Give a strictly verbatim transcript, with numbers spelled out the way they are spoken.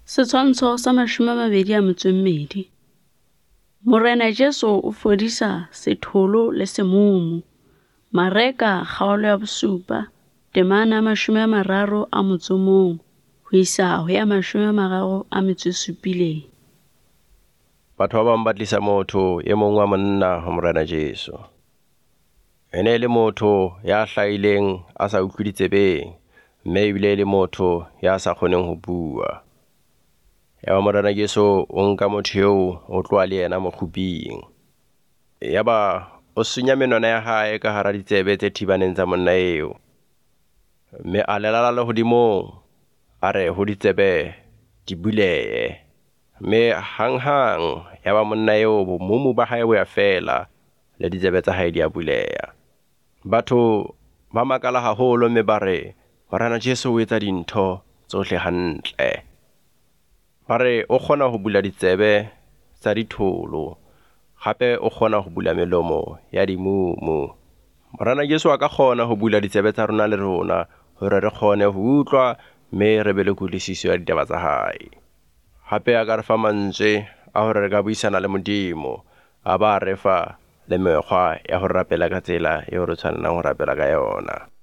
Setshwantsho sa mashome a mabedi a metso e mmedi. Morena Jesu o fodisa setholo le semomo. Mareka kgaolo ya bosupa, temana ya mashome a mararo a motso mong, ho isa ho ya mashome a mararo a metso e supileng. Batho ba bang ba tlisa motho e mong wa monna ho Morena Jesu. Ene le motho ya hlaileng a sa utlwe ditsebeng, mme ebile le motho ya sa kgoneng ho bua. Ya ba Morena Jesu o nka motho eo o tloa le yena mokguping. Ya ba o senya menwana ya hae ka hara ditsebe tse thibaneng tsa monna eo. Mme a lelala le hodimong, a re ho ditsebe di buleye. Mme hang-hang ya ba monna eo bomomo ba hae bo ya fela, le ditsebe tsa hae di a buleya. Batho ba makala haholo mme ba re, Morena Jesu o etsa dintho tsohle hantle. Ba re o kgona ho bula ditsebe tsa ditholo, gape o kgona ho bula melomo ya dimumu. Morena Jesu a ka kgona ho bula ditsebe tsa rona le rona, hore re kgone ho utlwa mme re be le kutlwisiso ya ditaba tsa hae. Hape a ka re fa mantswe a hore re ka buisana le Modimo, a ba re fa le mekgwa ya ho rapela ka tsela eo re tshwanelang ho rapela ka yona.